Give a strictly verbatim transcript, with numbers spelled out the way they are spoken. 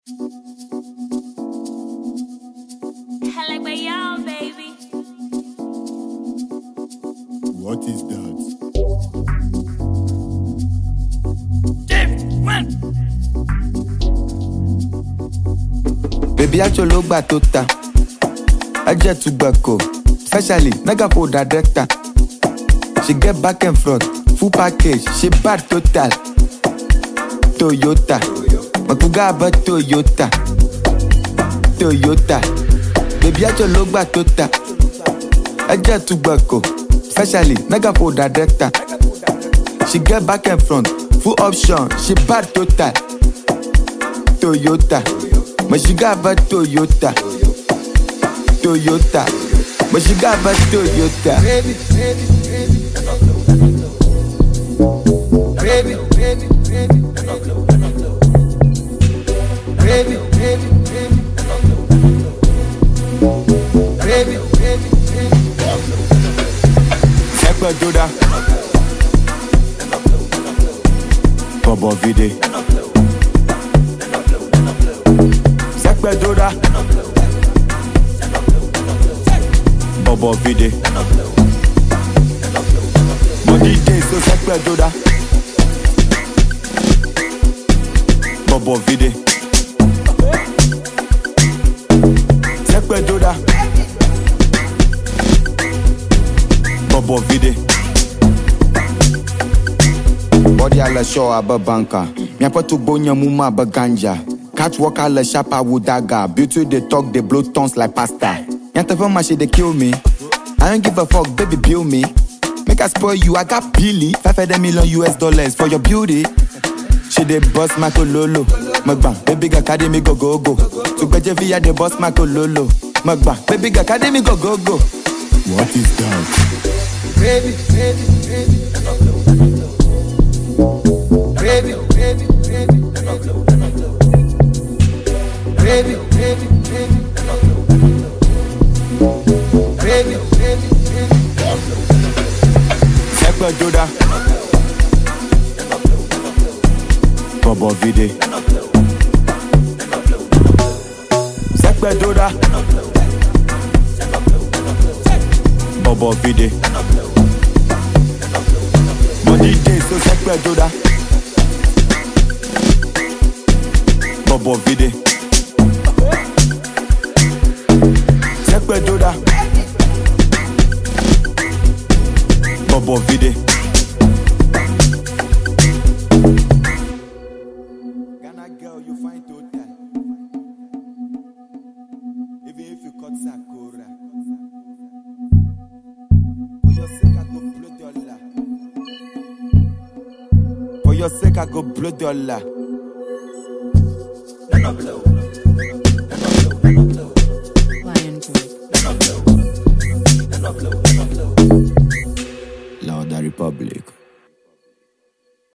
like my y'all, baby. What is that? Baby, I cholo gba tota. I jet to Bako. Especially, mega for director. She get back and front, full package. She bad total. Toyota. Makuga ba Toyota. Toyota. Baby, I cholo gba tota. I jet to Bako. Especially, mega for director. She get back and front, full option. She bad total. Toyota. But she got a Toyota. Toyota. But she got a Toyota. Baby, baby, baby. Baby, baby, baby. Baby, baby, baby. Baby, baby, baby. Ekwe Doda. Bobo Vide. Ekwe Doda. Bobo Vide. Money day so Ekwe Doda. Bobo Vide. Ekwe Doda. Bobo Vide. Body ala show aba banka. Miapa to bonya muma aba ganja. Catwalk ala shapa wudaga. Beauty they talk, they blow tons like pasta. Yanta for my shit, they kill me. I don't give a fuck, baby, bill me. Make I spoil you, I got Billy. Five hundred million U S dollars for your beauty. She they boss my kololo. Magba, baby ga academy go go go. To beje via the boss my kololo. Magba, baby ga academy go go go. What is that? Baby, baby, baby. Baby, baby, baby. Baby, baby, baby. Baby, baby, baby. Ekwe Doda. Bobo Vide. Ekwe Doda. Bobo Vide. Money day so Ekwe Doda. Bobo Vide. Ekwe Doda. Bobo Vide. Ghana girl, you find total. Even if you cut Sakura. For your sake, I go blow dollar. For your sake, I go blow dollar. No, no, blow.